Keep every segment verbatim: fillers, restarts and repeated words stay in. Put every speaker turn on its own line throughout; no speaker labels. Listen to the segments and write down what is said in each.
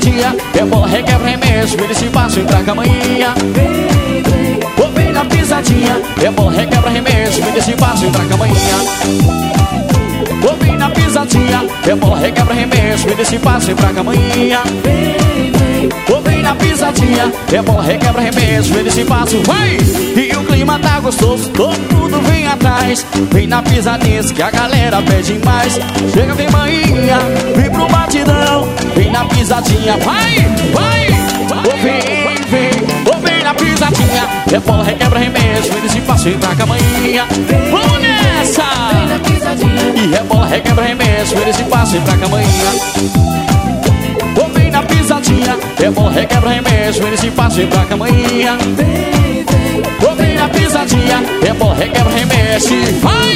pisadinha, rebola, requebra, remexe, vira esse passo, entra com a manhinha.
Vem, vem,
Vou bem na pisadinha, rebola, requebra, remexe, vira esse passo, entra com a manhinha. Vou bem na pisadinha, rebola, requebra, remexe, vira esse passo, entra com a manhinha.
vem, vem,
Vou bem na pisadinha, rebola, requebra, remexe, vira esse passo, vai! E o clima tá gostoso, todo mundo vem atrás. Vem na pisadinha que a galera pede mais. Chega, vem manhinha, vem pro batidão. Vem na pisadinha, vai, vai! Vou vem, vem, vou bem na pisadinha, rebola, requebra, remexe, vira esse passo, entra com a manhinha. Vamos nessa!
vem na pisadinha.
E rebola, requebra, remexe, vira esse passo, entra com a manhinha. Vou bem na pisadinha, rebola, requebra, remexe, vira esse passo, entra com a manhinha.
Vem, vem,
Vou bem na pisadinha, rebola, requebra, remexe, vai!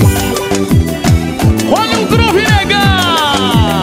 Olha o groove legal!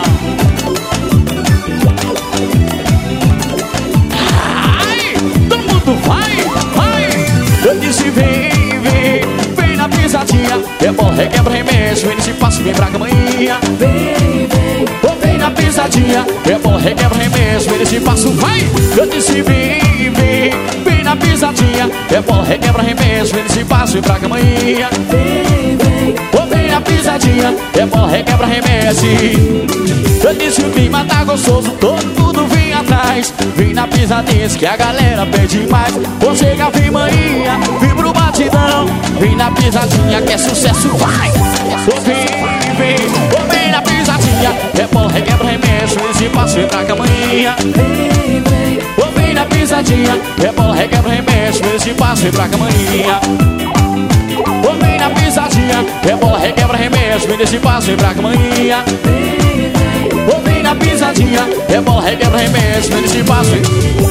Ai, todo mundo vai, vai! Eu disse vem, vem, vem na pisadinha, rebola, requebra, remexe, vira esse passo, vem pra manhinha.
vem, vem,
Vou bem na pisadinha, rebola, requebra, remexe, vira esse passo, vai! Eu disse vem, vem, vem na pisadinha, rebola, requebra, remexe, vira esse passo, vem pra manhinha.
vem, vem,
Vou bem na pisadinha, rebola, requebra, remexe. Eu disse o clima tá gostoso, todo mundo vem atrás. Vem na pisadinha que a galera pede mais. Você já vem manhinha, vem pro batidão. Vem na pisadinha que é sucesso, vai! Vou bem, vem, vou bem na pisadinha, rebola, requebra, remexe, esse passo, entra com a manhinha.
vem, vem,
Vou bem na pisadinha, rebola, requebra, remexe, esse passo, entra com a manhinha. Vou bem na pisadinha, rebola, requebra, remexe, esse passo, entra com a manhinha.
vem, vem,
Vou bem na pisadinha, rebola, requebra, remexe, esse passo.